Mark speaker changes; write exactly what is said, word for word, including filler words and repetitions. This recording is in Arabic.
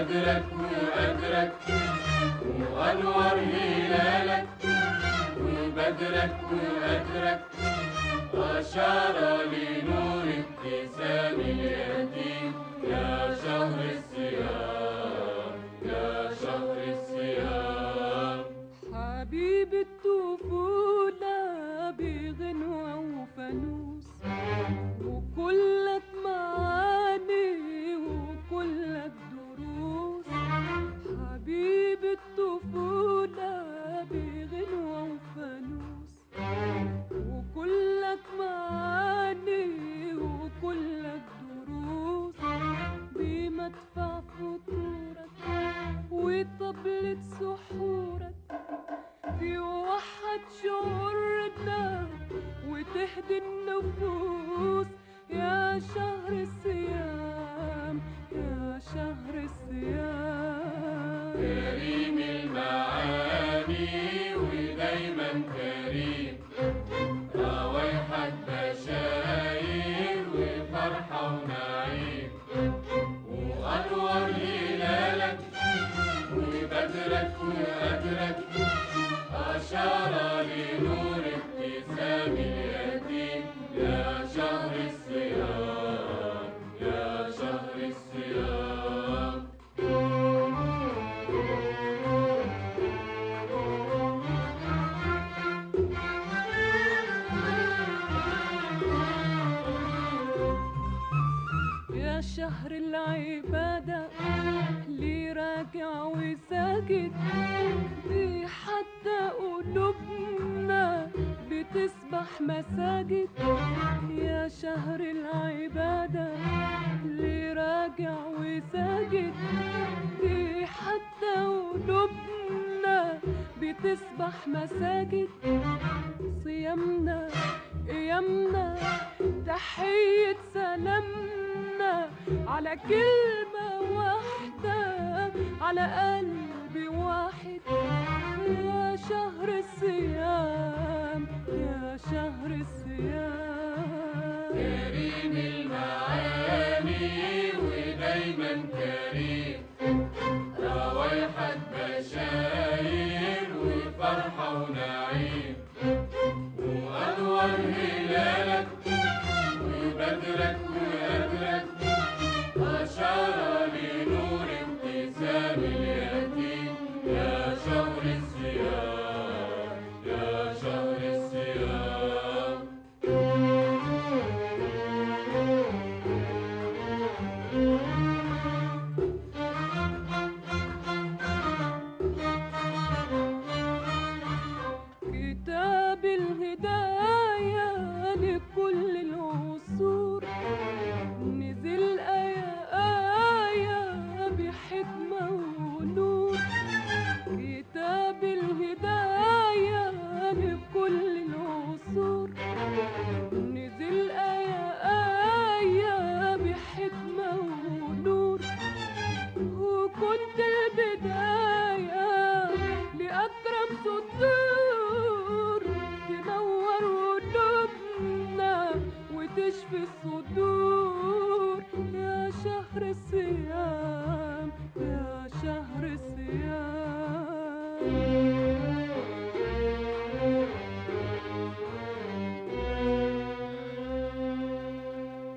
Speaker 1: وبدرك وقدرك وأنور هلالك، وبدرك وقدرك أشار لنور ابتسام اليتيم. يا شهر الصيام، يا شهر الصيام.
Speaker 2: حبيب الطفولة بغنوة وفانوس، وكلك معاني وكلك دروس. حبيب الطفولة بغنوة وفانوس، وكلك معاني وكلك دروس. بمدفع فطورك وطبلة سحورك توحد شعورنا وتهدي النفوس. يا شهر الصيام، يا شهر الصيام.
Speaker 1: كريم المعاني ودايما كريم، روايحك بشاير وفرحة ونعيم. وأنور هلالك وبدرك وقدرك أشار لنور ابتسام اليتيم. يا شهر الصيام، يا شهر الصيام.
Speaker 2: يا شهر العبادة اللي راجع وساجد، دي حتى قلوبنا بتسبح مساجد. يا شهر العبادة اللي راجع وساجد، دي حتى قلوبنا بتسبح مساجد. صيامنا قيامنا تحية سلامنا على كلمة واحدة على قلب واحد. يا شهر الصيام، يا شهر الصيام.
Speaker 1: كريم المعاني ودايما كريم، روايحك بشاير وفرحة ونعيم. وأنور هلالك وبدرك وقدرك أشار لنور ابتسام اليتيم. يا شهر الصيام، يا شهر الصيام.
Speaker 2: كتاب الهداية لكل العصور، نزل آية آية بحكمة ونور. كتاب الهداية لكل العصور، نزل آية آية بحكمة ونور. وكنت البداية لأكرم سطور، تنور قلوبنا وتشفي الصدور. يا شهر الصيام،